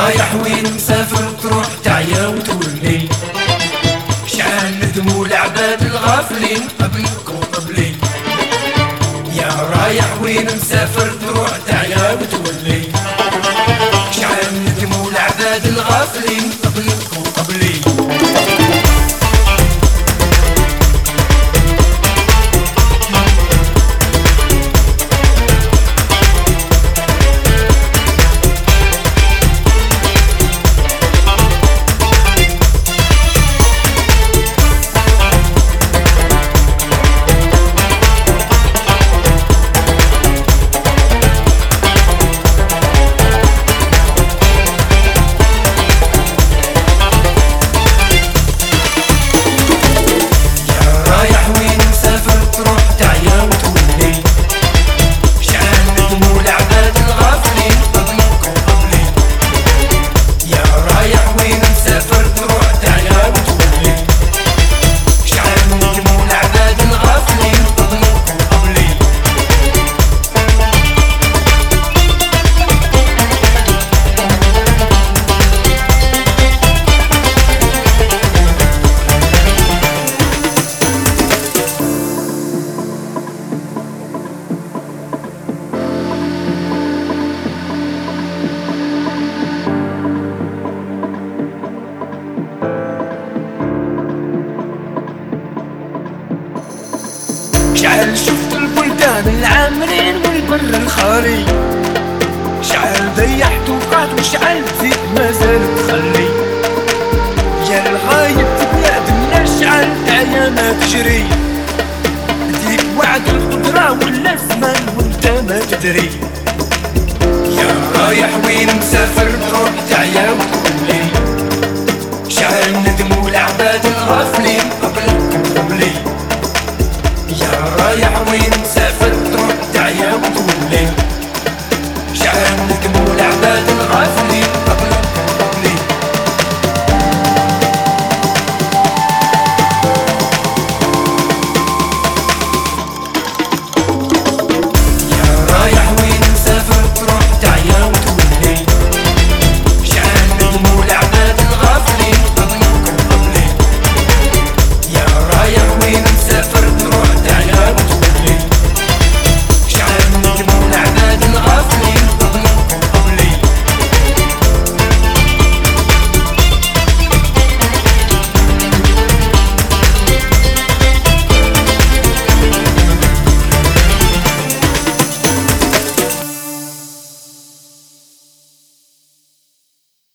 رايح وين مسافر تروح تعيا وتولي، شحال ندموا العباد الغافلين قبلك وقبلي. يا رايح وين مسافر تروح تعيا وتولي، شحال ندموا العباد الغافلين قبلك وقبلي. شعل شفت البلدان العامرين والبر الخالي، شعل ضيعت وقعت وشعل فيك مازال تخلي. يا الغايب في بلادنا شعل تعيا ما تجري، ديك وعد القدرة ولا الزمان وانت ما تدري. يا رايح وين مسافر تروح تعيا